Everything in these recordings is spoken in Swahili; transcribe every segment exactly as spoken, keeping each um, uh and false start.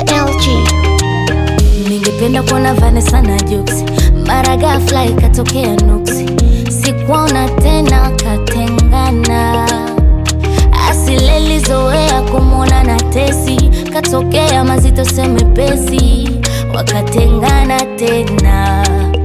L G. Ningependa kuona Vanessa na Jux, mara ghafla ikatokea nuksi, sikuona tena katengana. Asileli zoea kumwona na Tesi, katokea mazito semepesi, wakatengana tena.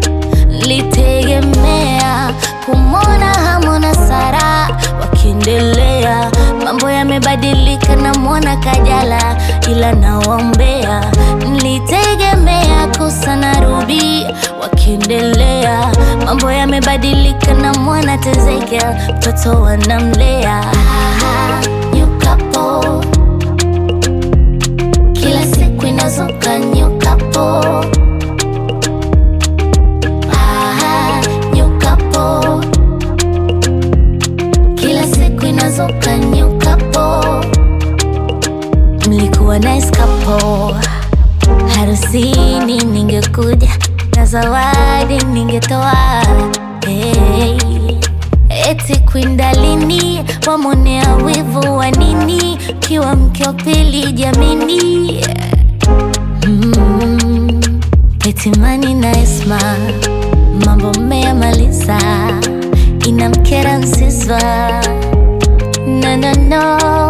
Litegemea kumwona Hamo na Sara wakiendelea, mambo yamebadilika na mwana Kajala, ila nawaombea. Nilitegemea Kosa na Ruby wakiendelea, mambo yamebadilika na mwana Tezekia, mtoto wanamlea. Ah, new couple, kila siku inazuka new couple. Ah, new couple, kila siku inazuka new couple. Mlikuwa nice couple, harusini ningekuja na zawadi ningetoa. Hey, eti Kwindalini wamonea wivu wa nini, kiwa mke wa pili jamini. mm, Eti Mani na Esma mambo mmeyamaliza, inamkera Nsiswa. No, no, no.